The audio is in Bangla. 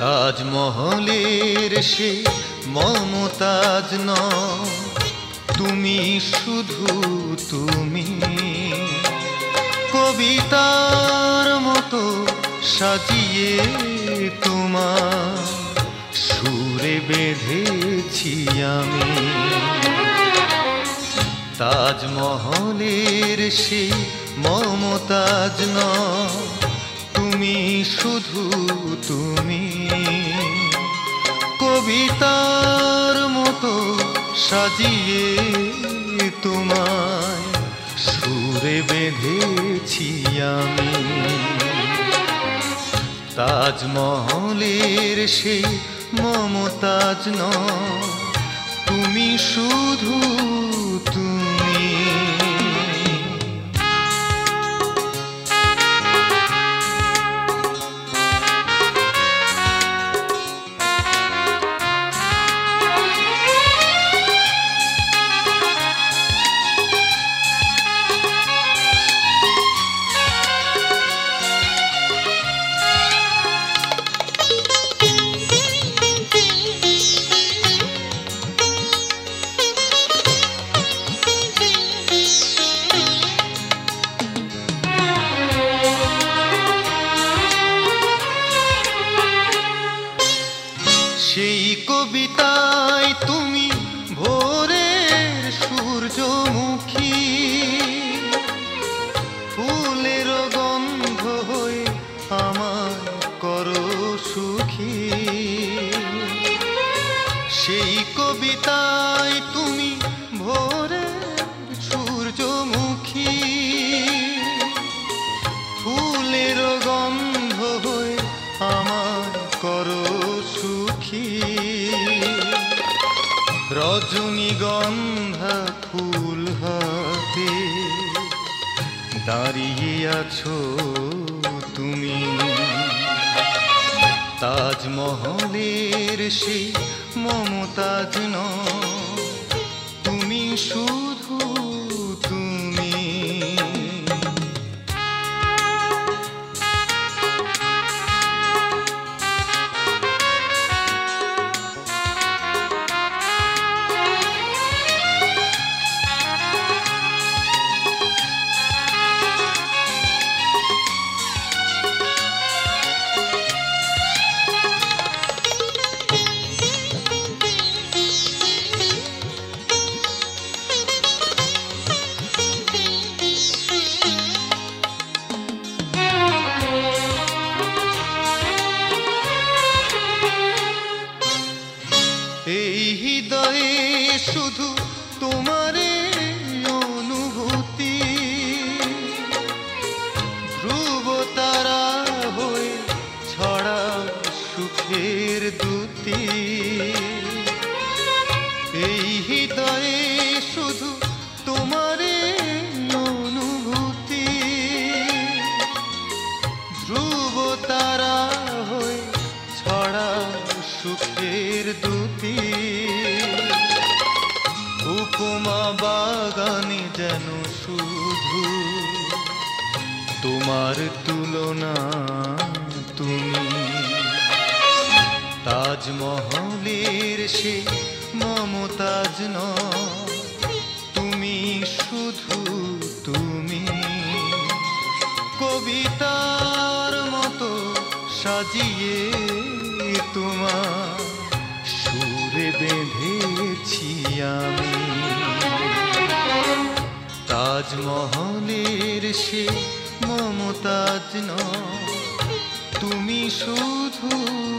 তাজমহলের সে মমতাজ নও, তুমি শুধু তুমি। কবিতার মতো সাজিয়ে তোমার সুরে বেঁধেছি আমি। তাজমহলের সে মমতাজ নও, তুমি শুধু তুমি। কবিতার মতো সাজিয়ে তোমায় সুরে বেঁধেছি আমি। তাজমহলের সেই মমতাজ নও, তুমি শুধু তুমি। সেই কবিতায় তুমি ভোরের সূর্যমুখী, ফুলের গন্ধ হয়ে আমায় করো সুখী। সেই কবিতায় তুমি ভোরের সূর্যমুখী, ফুলের গন্ধ হয়ে আমায় করো সুখী। রজনীগন্ধা ফুল হাতে দাঁড়িয়ে আছো তুমি। তাজমহলের সেই মমতাজ নও, তুমি শুধু তুমি। এই হৃদয়ে শুধু তোমারে অনুভূতি, ধ্রুব তারা হয়ে ছড়া সুখের দ্যুতি। এই হৃদয়ে শুধু তোমারে অনুভূতি, ধ্রুব তারা হয়ে ছড়া সুখের দ্যুতি। উপমা বাগানে যেন শুধু তোমার তুলনা তুমি। তাজমহলের সে মমতাজ নও, তুমি শুধু তুমি। কবিতার মতো সাজিয়ে তোমার সুরে বেঁধেছি আমি। তাজমহলের সে মমতাজ নও, তুমি শুধু